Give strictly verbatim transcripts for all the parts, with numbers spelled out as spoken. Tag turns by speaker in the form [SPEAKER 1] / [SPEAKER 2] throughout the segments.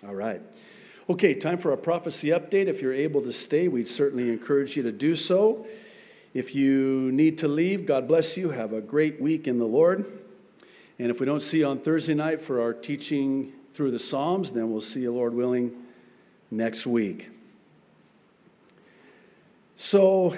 [SPEAKER 1] All right. Okay, time for our prophecy update. If you're able to stay, we'd certainly encourage you to do so. If you need to leave, God bless you. Have a great week in the Lord. And if we don't see you on Thursday night for our teaching through the Psalms, then we'll see you, Lord willing, next week. So,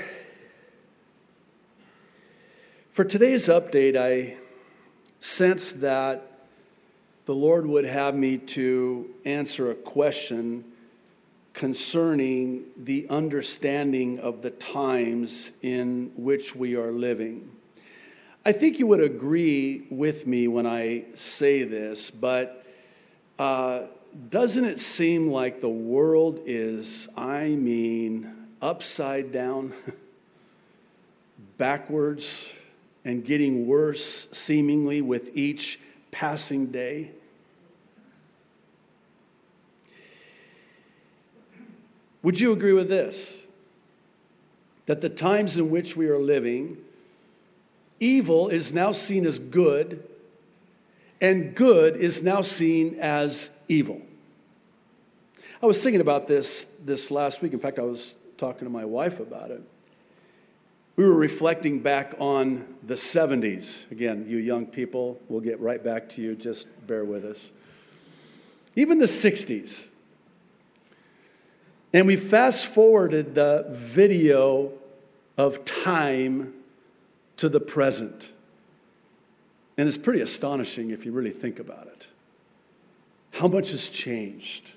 [SPEAKER 1] for today's update, I sense that the Lord would have me to answer a question concerning the understanding of the times in which we are living. I think you would agree with me when I say this, but uh, doesn't it seem like the world is, I mean, upside down, backwards, and getting worse seemingly with each passing day? Would you agree with this? That the times in which we are living, evil is now seen as good, and good is now seen as evil. I was thinking about this this last week. In fact, I was talking to my wife about it. We were reflecting back on the seventies. Again, you young people, we'll get right back to you. Just bear with us. Even the sixties. And we fast forwarded the video of time to the present. And it's pretty astonishing if you really think about it. How much has changed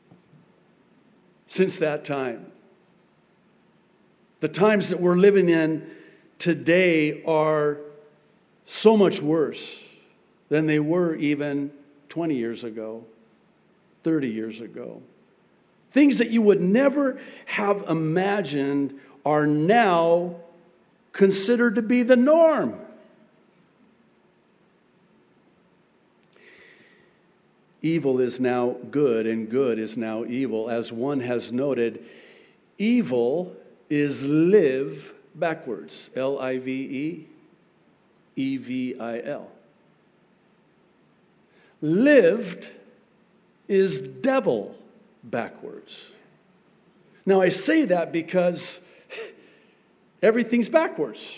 [SPEAKER 1] since that time? The times that we're living in today are so much worse than they were even twenty years ago, thirty years ago. Things that you would never have imagined are now considered to be the norm. Evil is now good and good is now evil. As one has noted, evil is live backwards. L I V E E V I L. Lived is devil backwards. Now I say that because everything's backwards.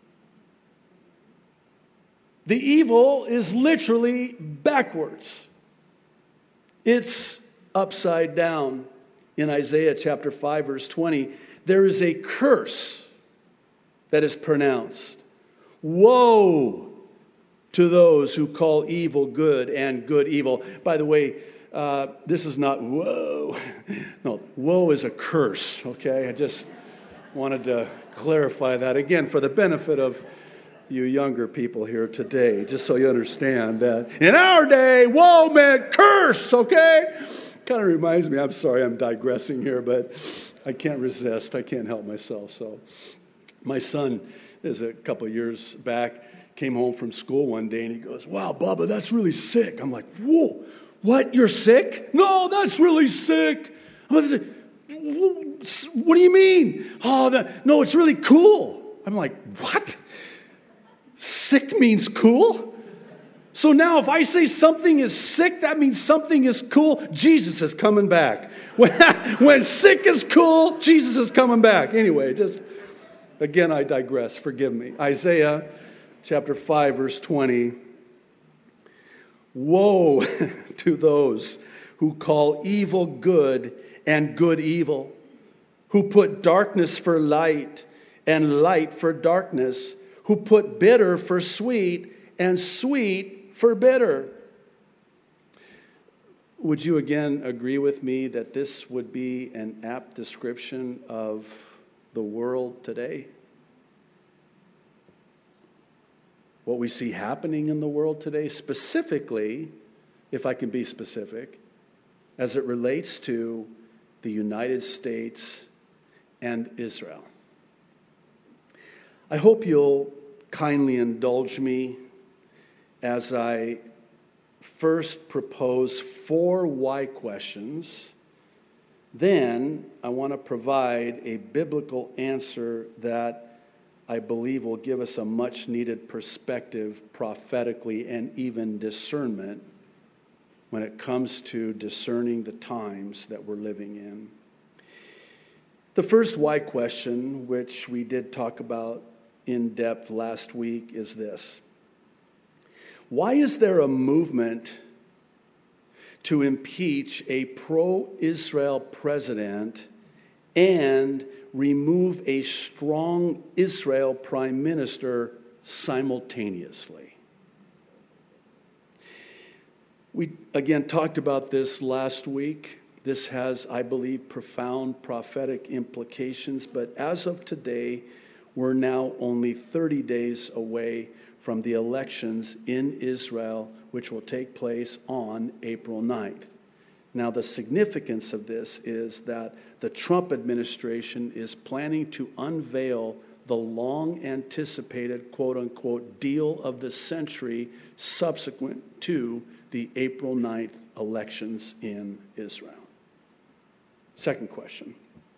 [SPEAKER 1] The evil is literally backwards. It's upside down. In Isaiah chapter five, verse twenty, there is a curse that is pronounced. Woe to those who call evil good and good evil. By the way, uh, this is not woe. No, woe is a curse, okay? I just wanted to clarify that again for the benefit of you younger people here today, just so you understand that in our day, woe meant curse, okay? Kind of reminds me, I'm sorry I'm digressing here, but I can't resist. I can't help myself. So my son is a couple of years back, came home from school one day and he goes, "Wow, Bubba, that's really sick." I'm like, "Whoa, what? You're sick?" "No, that's really sick." I'm like, "What do you mean?" "Oh, that, no, it's really cool." I'm like, "What? Sick means cool?" So now if I say something is sick, that means something is cool. Jesus is coming back. When, when sick is cool, Jesus is coming back. Anyway, just, again, I digress. Forgive me. Isaiah chapter five, verse twenty. Woe to those who call evil good and good evil, who put darkness for light and light for darkness, who put bitter for sweet and sweet for bitter. Would you again agree with me that this would be an apt description of the world today? What we see happening in the world today, specifically, if I can be specific, as it relates to the United States and Israel. I hope you'll kindly indulge me as I first propose four why questions. Then I want to provide a biblical answer that I believe will give us a much needed perspective prophetically and even discernment when it comes to discerning the times that we're living in. The first why question, which we did talk about in depth last week, is this. Why is there a movement to impeach a pro-Israel president and remove a strong Israel prime minister simultaneously? We, again, talked about this last week. This has, I believe, profound prophetic implications, but as of today, we're now only thirty days away from the elections in Israel, which will take place on April ninth. Now, the significance of this is that the Trump administration is planning to unveil the long-anticipated, quote-unquote, deal of the century subsequent to the April ninth elections in Israel. Second question.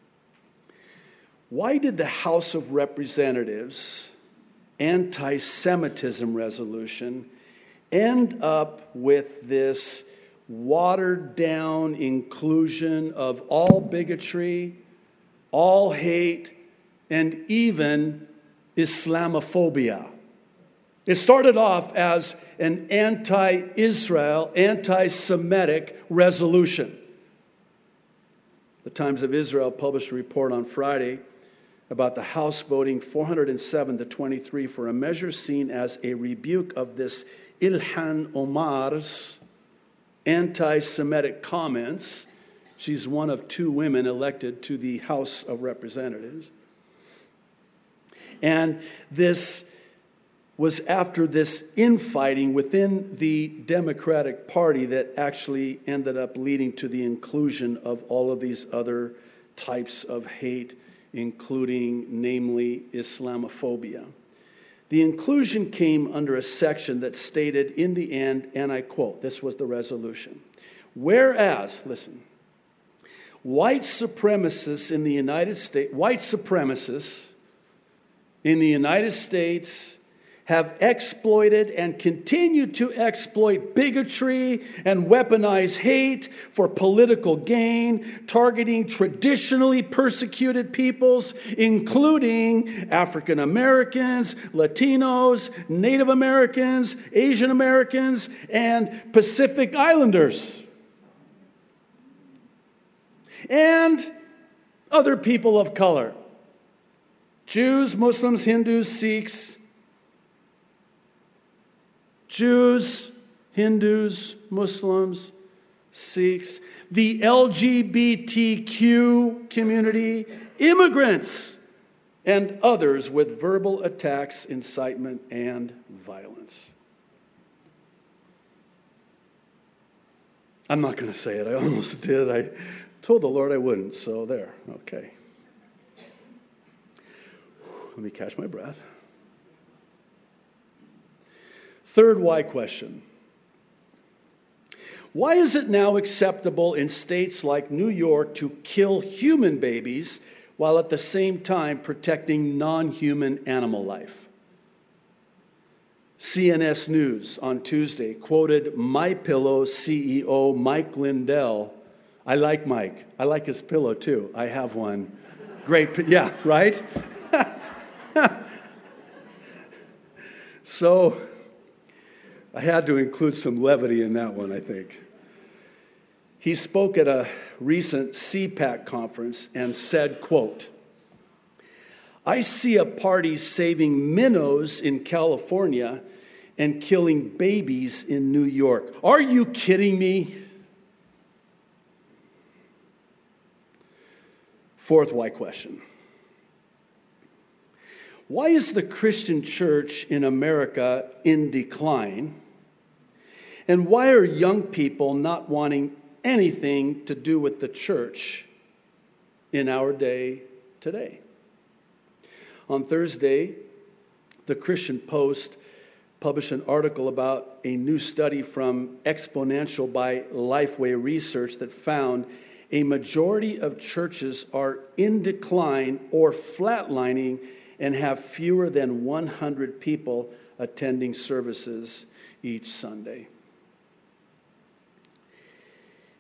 [SPEAKER 1] Why did the House of Representatives anti-Semitism resolution end up with this watered-down inclusion of all bigotry, all hate, and even Islamophobia? It started off as an anti-Israel, anti-Semitic resolution. The Times of Israel published a report on Friday about the House voting four hundred seven to twenty-three for a measure seen as a rebuke of this Ilhan Omar's anti-Semitic comments. She's one of two women elected to the House of Representatives. And this was after this infighting within the Democratic Party that actually ended up leading to the inclusion of all of these other types of hate, including, namely, Islamophobia. The inclusion came under a section that stated in the end, and I quote, this was the resolution, whereas, listen, white supremacists in the United States, white supremacists in the United States have exploited and continue to exploit bigotry and weaponize hate for political gain, targeting traditionally persecuted peoples, including African Americans, Latinos, Native Americans, Asian Americans, and Pacific Islanders, and other people of color, Jews, Muslims, Hindus, Sikhs, Jews, Hindus, Muslims, Sikhs, the L G B T Q community, immigrants, and others with verbal attacks, incitement, and violence. I'm not going to say it. I almost did. I told the Lord I wouldn't, so there. Okay. Let me catch my breath. Third why question. Why is it now acceptable in states like New York to kill human babies while at the same time protecting non-human animal life? C N S News on Tuesday quoted MyPillow C E O Mike Lindell. I like Mike. I like his pillow too. I have one. Great. Yeah, right? So I had to include some levity in that one, I think. He spoke at a recent C PAC conference and said, quote, I see a party saving minnows in California and killing babies in New York. Are you kidding me? Fourth why question. Why is the Christian church in America in decline? And why are young people not wanting anything to do with the church in our day today? On Thursday, the Christian Post published an article about a new study from Exponential by Lifeway Research that found a majority of churches are in decline or flatlining and have fewer than one hundred people attending services each Sunday.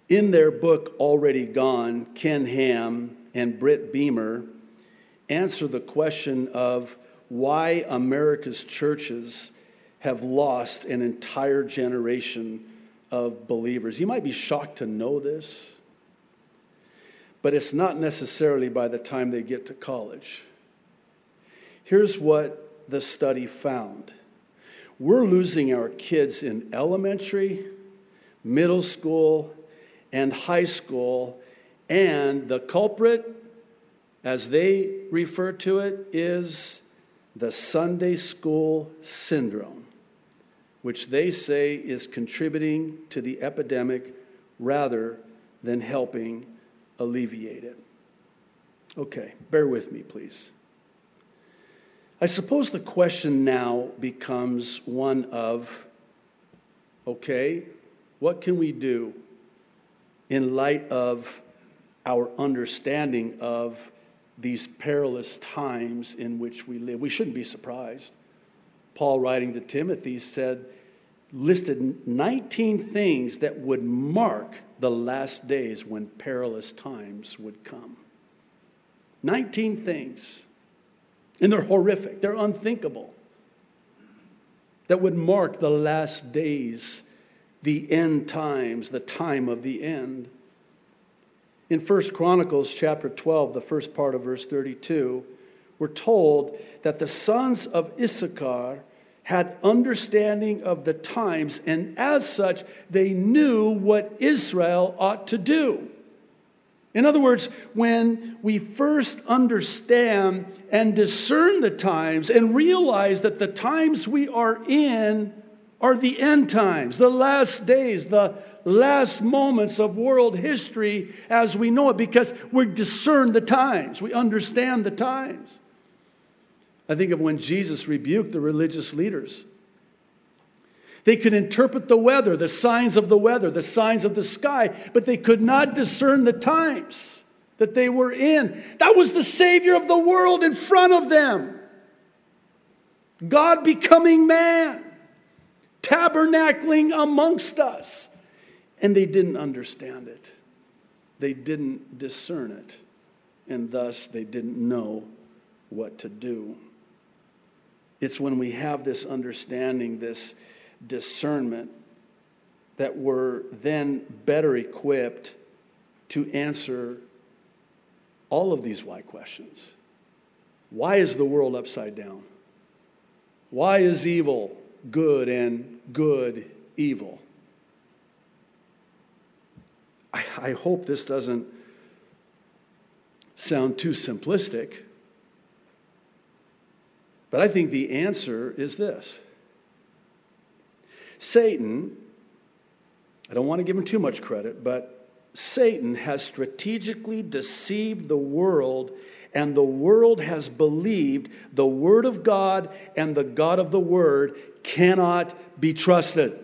[SPEAKER 1] In their book, Already Gone, Ken Ham and Britt Beamer answer the question of why America's churches have lost an entire generation of believers. You might be shocked to know this, but it's not necessarily by the time they get to college. Here's what the study found. We're losing our kids in elementary, middle school, and high school, and the culprit, as they refer to it, is the Sunday school syndrome, which they say is contributing to the epidemic rather than helping alleviate it. Okay, bear with me, please. I suppose the question now becomes one of, okay, what can we do in light of our understanding of these perilous times in which we live? We shouldn't be surprised. Paul, writing to Timothy, said, listed nineteen things that would mark the last days when perilous times would come. nineteen things. And they're horrific. They're unthinkable. That would mark the last days, the end times, the time of the end. In First Chronicles chapter twelve, the first part of verse thirty-two, we're told that the sons of Issachar had understanding of the times, and as such, they knew what Israel ought to do. In other words, when we first understand and discern the times and realize that the times we are in are the end times, the last days, the last moments of world history as we know it, because we discern the times, we understand the times. I think of when Jesus rebuked the religious leaders. They could interpret the weather, the signs of the weather, the signs of the sky, but they could not discern the times that they were in. That was the Savior of the world in front of them. God becoming man, tabernacling amongst us. And they didn't understand it. They didn't discern it. And thus they didn't know what to do. It's when we have this understanding, this discernment, that we're then better equipped to answer all of these why questions. Why is the world upside down? Why is evil good and good evil? I, I hope this doesn't sound too simplistic, but I think the answer is this. Satan, I don't want to give him too much credit, but Satan has strategically deceived the world, and the world has believed the Word of God and the God of the Word cannot be trusted.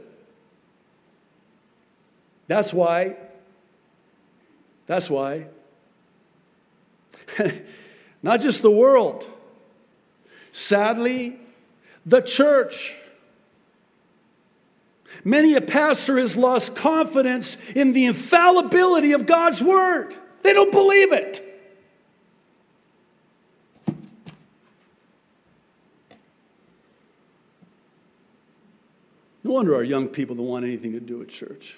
[SPEAKER 1] That's why, that's why, not just the world, sadly, the church. Many a pastor has lost confidence in the infallibility of God's Word. They don't believe it. No wonder our young people don't want anything to do with church.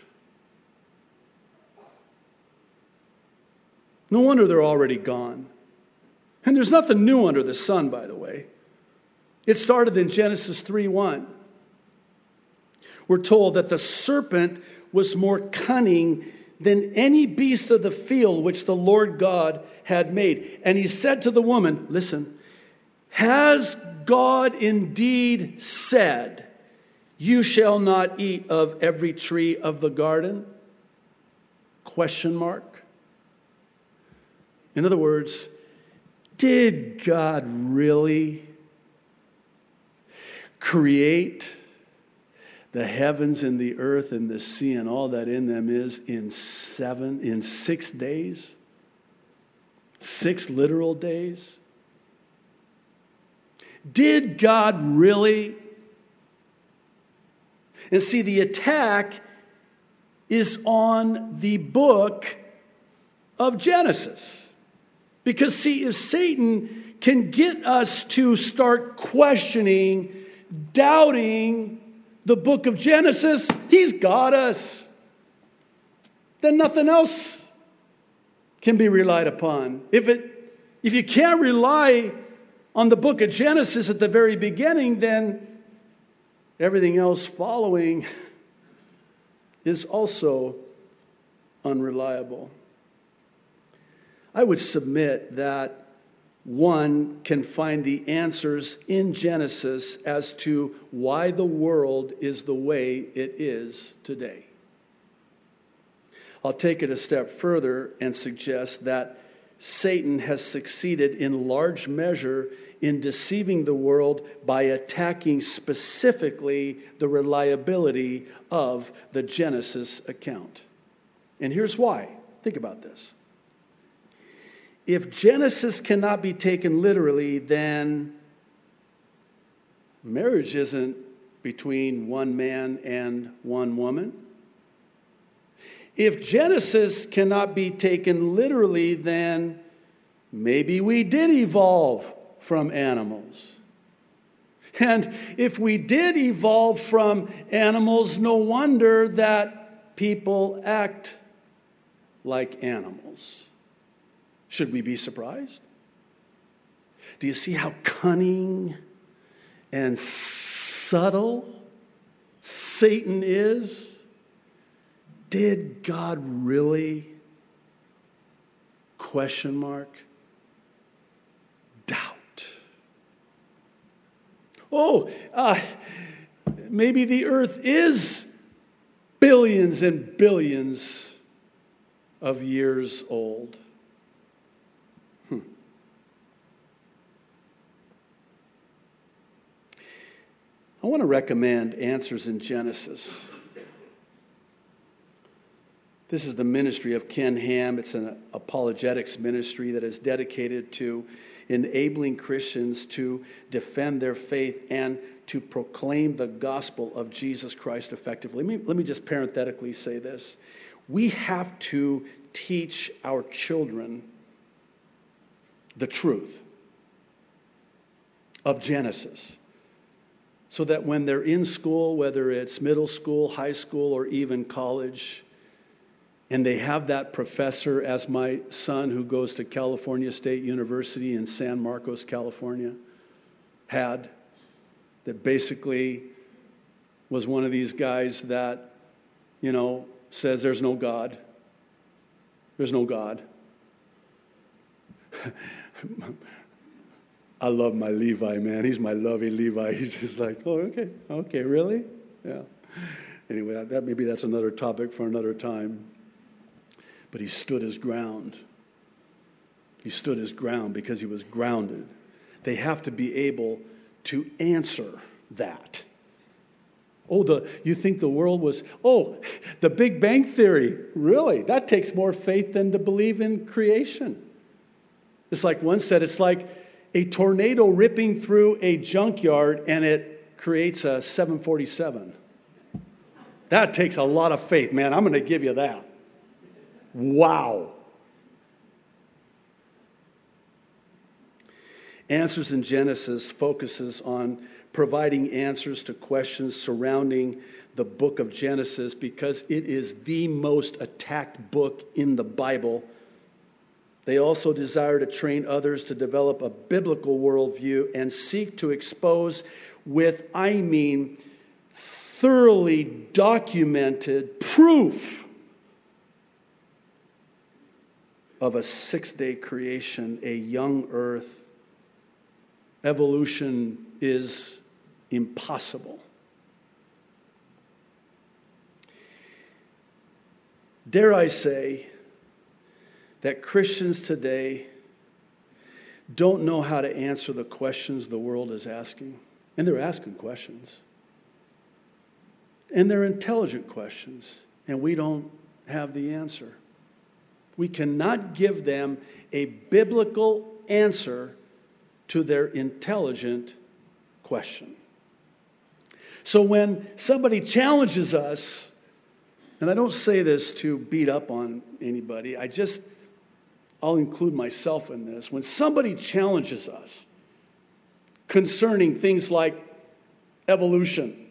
[SPEAKER 1] No wonder they're already gone. And there's nothing new under the sun, by the way. It started in Genesis three one. We're told that the serpent was more cunning than any beast of the field which the Lord God had made. And he said to the woman, listen, has God indeed said, you shall not eat of every tree of the garden? Question mark. In other words, did God really create the heavens and the earth and the sea and all that in them is in seven, in six days? Six literal days? Did God really? And see, the attack is on the book of Genesis. Because, see, if Satan can get us to start questioning, doubting the book of Genesis, he's got us. Then nothing else can be relied upon. If it, if you can't rely on the book of Genesis at the very beginning, then everything else following is also unreliable. I would submit that one can find the answers in Genesis as to why the world is the way it is today. I'll take it a step further and suggest that Satan has succeeded in large measure in deceiving the world by attacking specifically the reliability of the Genesis account. And here's why. Think about this. If Genesis cannot be taken literally, then marriage isn't between one man and one woman. If Genesis cannot be taken literally, then maybe we did evolve from animals. And if we did evolve from animals, no wonder that people act like animals. Should we be surprised? Do you see how cunning and subtle Satan is? Did God really? Question mark. Doubt. Oh, uh, maybe the earth is billions and billions of years old. Hmm. I want to recommend Answers in Genesis. This is the ministry of Ken Ham. It's an apologetics ministry that is dedicated to enabling Christians to defend their faith and to proclaim the gospel of Jesus Christ effectively. Let me, let me just parenthetically say this. We have to teach our children the truth of Genesis so that when they're in school, whether it's middle school, high school, or even college, and they have that professor, as my son who goes to California State University in San Marcos, California, had, that basically was one of these guys that, you know, says there's no God. There's no God. I love my Levi, man. He's my lovey Levi. He's just like, oh, okay, okay, really? Yeah. Anyway, that, that maybe that's another topic for another time. But he stood his ground. He stood his ground because he was grounded. They have to be able to answer that. Oh, the you think the world was, oh, the Big Bang Theory. Really? That takes more faith than to believe in creation. It's like one said, it's like a tornado ripping through a junkyard and it creates a seven forty-seven. That takes a lot of faith, man. I'm going to give you that. Wow. Answers in Genesis focuses on providing answers to questions surrounding the book of Genesis because it is the most attacked book in the Bible. They also desire to train others to develop a biblical worldview and seek to expose with, I mean, thoroughly documented proof of a six-day creation, a young earth. Evolution is impossible. Dare I say that Christians today don't know how to answer the questions the world is asking. And they're asking questions. And they're intelligent questions. And we don't have the answer. We cannot give them a biblical answer to their intelligent question. So when somebody challenges us And I don't say this to beat up on anybody. I just, I'll include myself in this. When somebody challenges us concerning things like evolution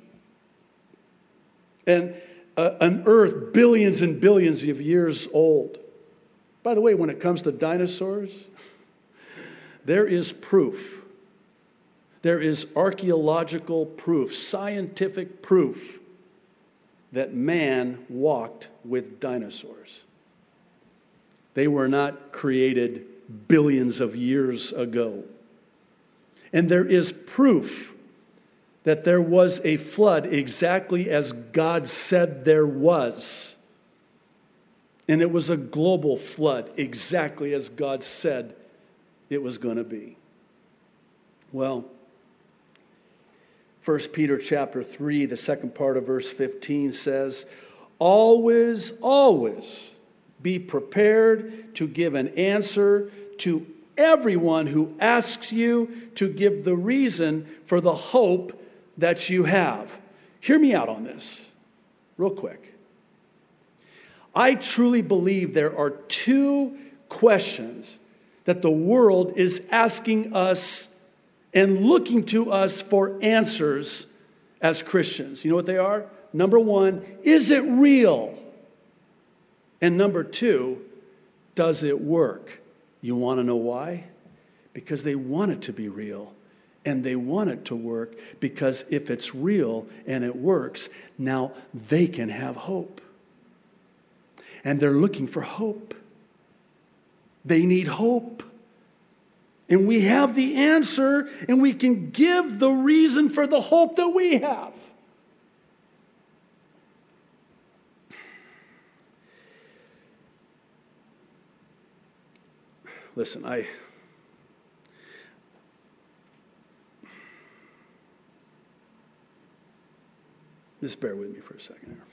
[SPEAKER 1] and uh, an earth billions and billions of years old. By the way, when it comes to dinosaurs, there is proof. There is archaeological proof, scientific proof that man walked with dinosaurs. They were not created billions of years ago. And there is proof that there was a flood exactly as God said there was. And it was a global flood exactly as God said it was going to be. Well, First Peter chapter three, the second part of verse fifteen says, always, always be prepared to give an answer to everyone who asks you to give the reason for the hope that you have. Hear me out on this, real quick. I truly believe there are two questions that the world is asking us and looking to us for answers as Christians. You know what they are? Number one, is it real? And number two, does it work? You want to know why? Because they want it to be real. And they want it to work because if it's real and it works, now they can have hope. And they're looking for hope. They need hope. And we have the answer, and we can give the reason for the hope that we have. Listen, I... Just bear with me for a second here.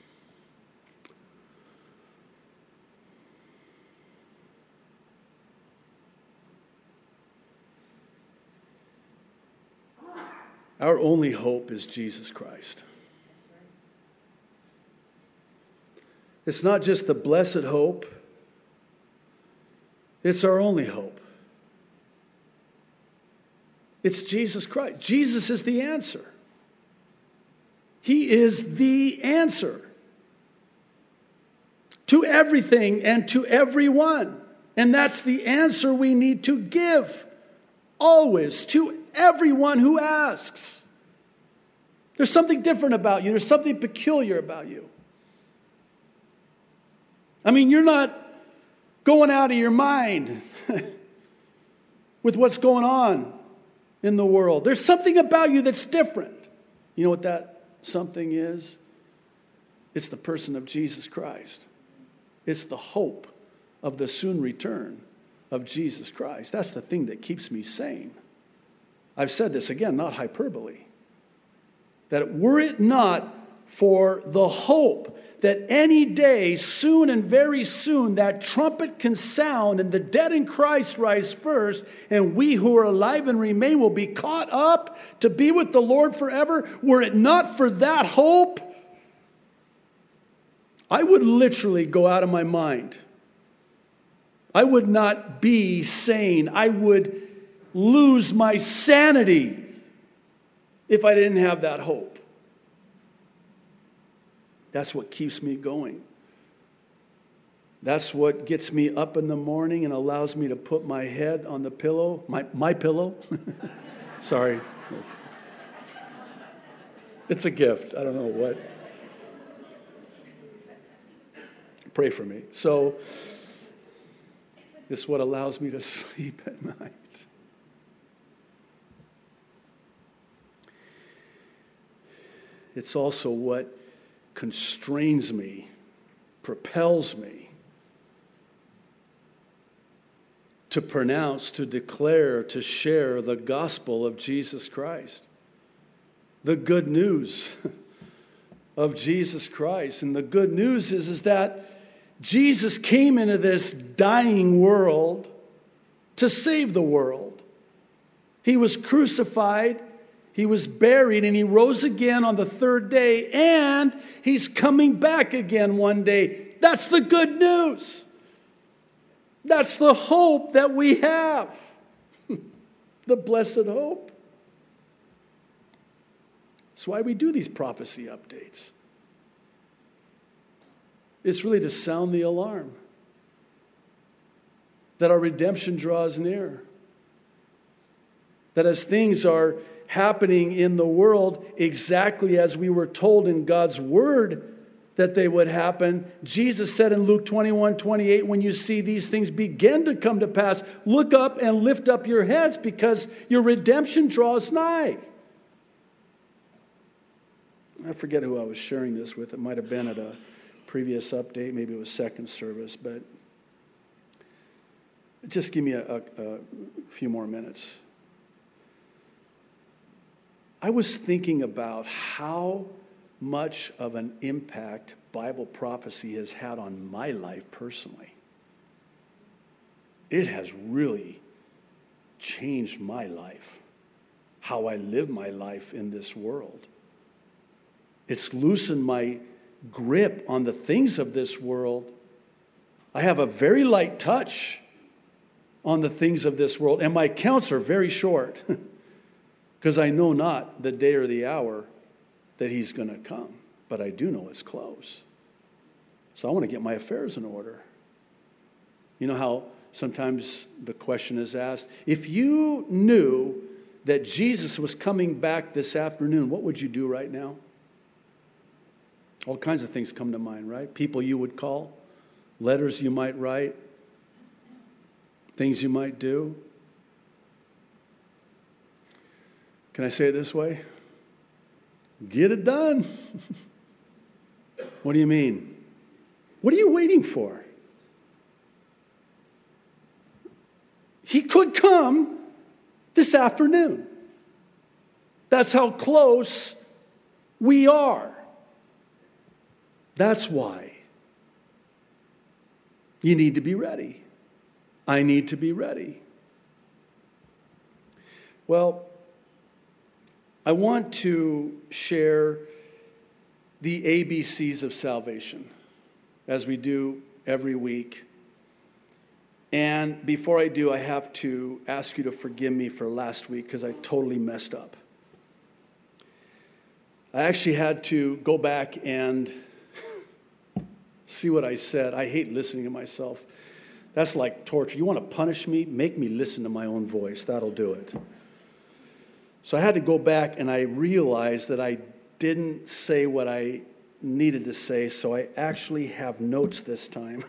[SPEAKER 1] Our only hope is Jesus Christ. It's not just the blessed hope. It's our only hope. It's Jesus Christ. Jesus is the answer. He is the answer to everything and to everyone. And that's the answer we need to give always to everyone who asks. There's something different about you. There's something peculiar about you. I mean, you're not going out of your mind with what's going on in the world. There's something about you that's different. You know what that something is? It's the person of Jesus Christ. It's the hope of the soon return of Jesus Christ. That's the thing that keeps me sane. I've said this again, not hyperbole. That were it not for the hope that any day, soon and very soon, that trumpet can sound and the dead in Christ rise first, and we who are alive and remain will be caught up to be with the Lord forever. Were it not for that hope, I would literally go out of my mind. I would not be sane. I would lose my sanity if I didn't have that hope. That's what keeps me going. That's what gets me up in the morning and allows me to put my head on the pillow, my, my pillow. Sorry. It's a gift. I don't know what. Pray for me. So, this is what allows me to sleep at night. It's also what constrains me, propels me to pronounce, to declare, to share the gospel of Jesus Christ. The good news of Jesus Christ. And the good news is, is that Jesus came into this dying world to save the world. He was crucified. He He was buried and he rose again on the third day, and he's coming back again one day. That's the good news. That's the hope that we have. The blessed hope. That's why we do these prophecy updates. It's really to sound the alarm that our redemption draws near. That as things are happening in the world exactly as we were told in God's word that they would happen, Jesus said in Luke twenty-one twenty-eight, when you see these things begin to come to pass, look up and lift up your heads because your redemption draws nigh. I forget who I was sharing this with. It might have been at a previous update. Maybe it was second service, but just give me a, a, a few more minutes. I was thinking about how much of an impact Bible prophecy has had on my life personally. It has really changed my life, how I live my life in this world. It's loosened my grip on the things of this world. I have a very light touch on the things of this world, and my counts are very short because I know not the day or the hour that he's going to come, but I do know it's close. So I want to get my affairs in order. You know how sometimes the question is asked, if you knew that Jesus was coming back this afternoon, what would you do right now? All kinds of things come to mind, right? People you would call, letters you might write, things you might do. Can I say it this way? Get it done. What do you mean? What are you waiting for? He could come this afternoon. That's how close we are. That's why you need to be ready. I need to be ready. Well, I want to share the A B Cs of salvation, as we do every week. And before I do, I have to ask you to forgive me for last week because I totally messed up. I actually had to go back and see what I said. I hate listening to myself. That's like torture. You want to punish me? Make me listen to my own voice. That'll do it. So I had to go back, and I realized that I didn't say what I needed to say, so I actually have notes this time.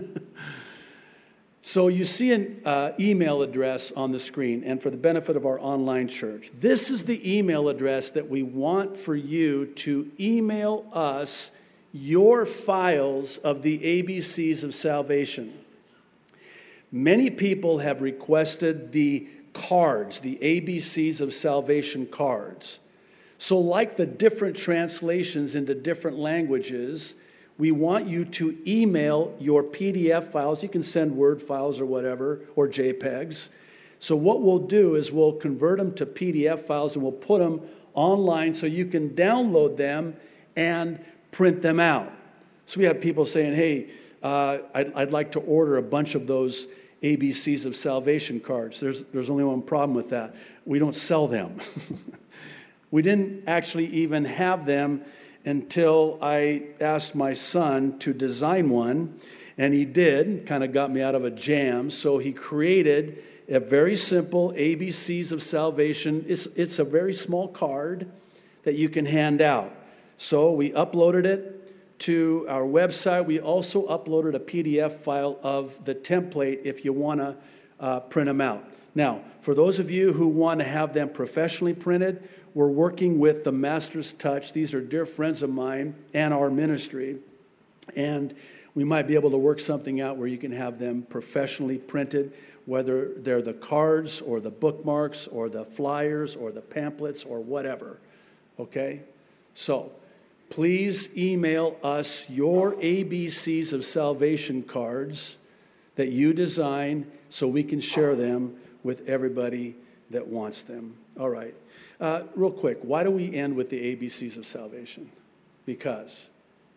[SPEAKER 1] So you see an uh, email address on the screen, and for the benefit of our online church, this is the email address that we want for you to email us your files of the A B Cs of salvation. Many people have requested the cards, the A B Cs of salvation cards. So like the different translations into different languages, we want you to email your P D F files. You can send Word files or whatever, or JPEGs. So what we'll do is we'll convert them to P D F files and we'll put them online so you can download them and print them out. So we have people saying, hey, uh, I'd, I'd like to order a bunch of those A B Cs of salvation cards. There's, there's only one problem with that. We don't sell them. We didn't actually even have them until I asked my son to design one, and he did, kind of got me out of a jam. So he created a very simple A B Cs of salvation. It's, it's a very small card that you can hand out. So we uploaded it to our website. We also uploaded a P D F file of the template if you want to uh, print them out. Now, for those of you who want to have them professionally printed, we're working with the Master's Touch. These are dear friends of mine and our ministry. And we might be able to work something out where you can have them professionally printed, whether they're the cards or the bookmarks or the flyers or the pamphlets or whatever. Okay? So, please email us your A B Cs of salvation cards that you design so we can share them with everybody that wants them. All right. Uh, real quick, why do we end with the A B Cs of salvation? Because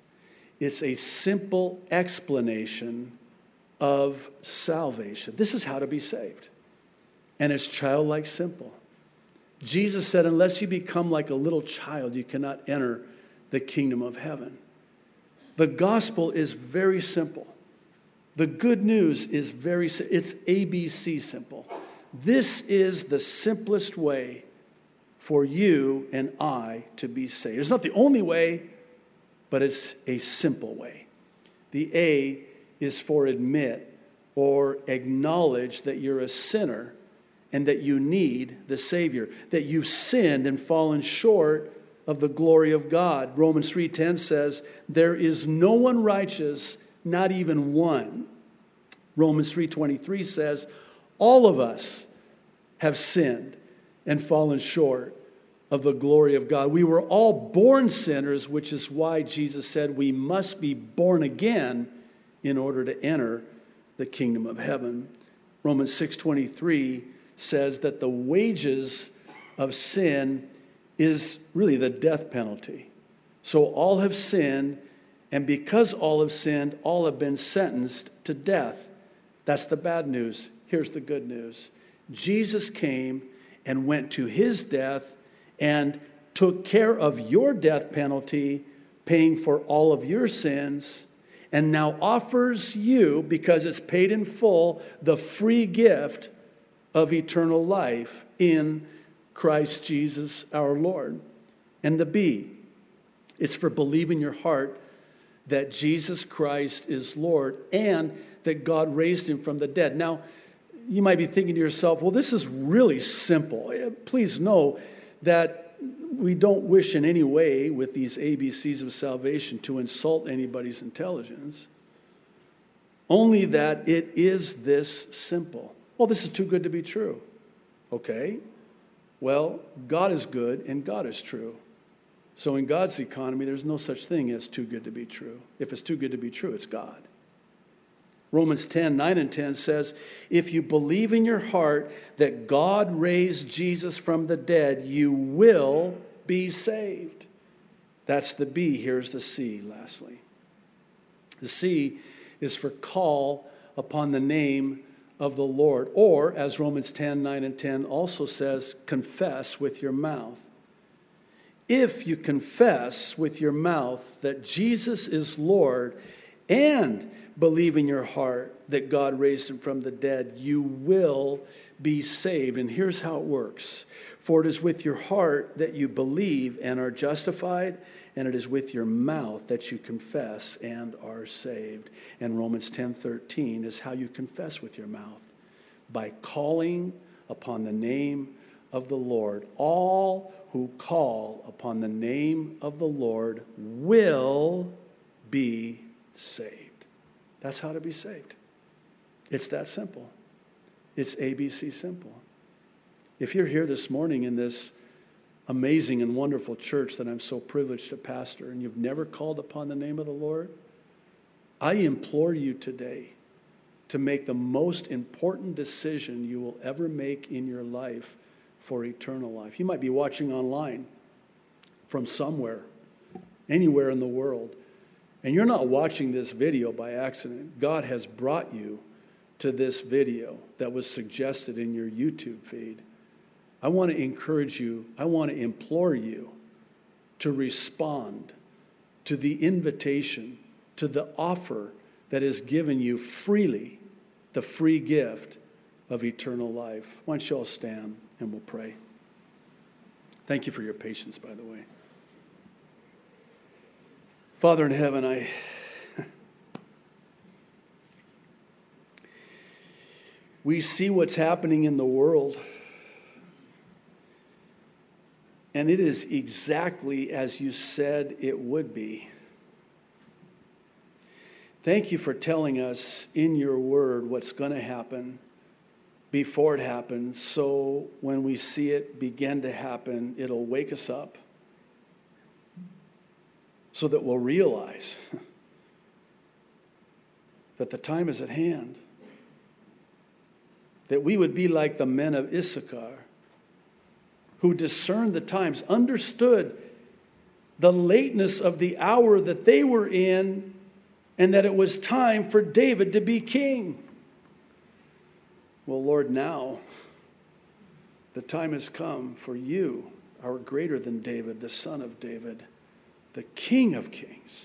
[SPEAKER 1] it's a simple explanation of salvation. This is how to be saved. And it's childlike simple. Jesus said, unless you become like a little child, you cannot enter the kingdom of heaven. The gospel is very simple. The good news is very simple. It's A B C simple. This is the simplest way for you and I to be saved. It's not the only way, but it's a simple way. The A is for admit or acknowledge that you're a sinner and that you need the Savior, that you've sinned and fallen short of the glory of God. Romans three ten says, there is no one righteous, not even one. Romans three twenty-three says, all of us have sinned and fallen short of the glory of God. We were all born sinners, which is why Jesus said we must be born again in order to enter the kingdom of heaven. Romans six twenty-three says that the wages of sin is really the death penalty. So all have sinned, and because all have sinned, all have been sentenced to death. That's the bad news. Here's the good news. Jesus came and went to his death and took care of your death penalty, paying for all of your sins, and now offers you, because it's paid in full, the free gift of eternal life in Christ Jesus our Lord. And the B, it's for believe in your heart that Jesus Christ is Lord and that God raised him from the dead. Now, you might be thinking to yourself, well, this is really simple. Please know that we don't wish in any way with these A B Cs of salvation to insult anybody's intelligence. Only that it is this simple. Well, this is too good to be true. Okay. Well, God is good and God is true. So in God's economy, there's no such thing as too good to be true. If it's too good to be true, it's God. Romans ten, nine and ten says, if you believe in your heart that God raised Jesus from the dead, you will be saved. That's the B. Here's the C, lastly. The C is for call upon the name of the Lord. Or, as Romans ten, nine and ten also says, confess with your mouth. If you confess with your mouth that Jesus is Lord and believe in your heart that God raised him from the dead, you will be saved. And here's how it works. For it is with your heart that you believe and are justified, and it is with your mouth that you confess and are saved. And Romans ten thirteen is how you confess with your mouth. By calling upon the name of the Lord. All who call upon the name of the Lord will be saved. That's how to be saved. It's that simple. It's A B C simple. If you're here this morning in this amazing and wonderful church that I'm so privileged to pastor, and you've never called upon the name of the Lord, I implore you today to make the most important decision you will ever make in your life for eternal life. You might be watching online from somewhere, anywhere in the world, and you're not watching this video by accident. God has brought you to this video that was suggested in your YouTube feed. I want to encourage you, I want to implore you to respond to the invitation, to the offer that is given you freely, the free gift of eternal life. Why don't you all stand and we'll pray. Thank you for your patience, by the way. Father in heaven, I we see what's happening in the world, and it is exactly as you said it would be. Thank you for telling us in your word what's going to happen before it happens, so when we see it begin to happen, it'll wake us up so that we'll realize that the time is at hand, that we would be like the men of Issachar who discerned the times, understood the lateness of the hour that they were in, and that it was time for David to be king. Well, Lord, now the time has come for you, our greater than David, the son of David, the King of kings,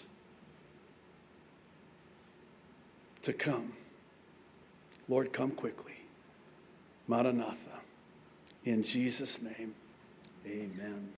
[SPEAKER 1] to come. Lord, come quickly. Maranatha. In Jesus' name, amen.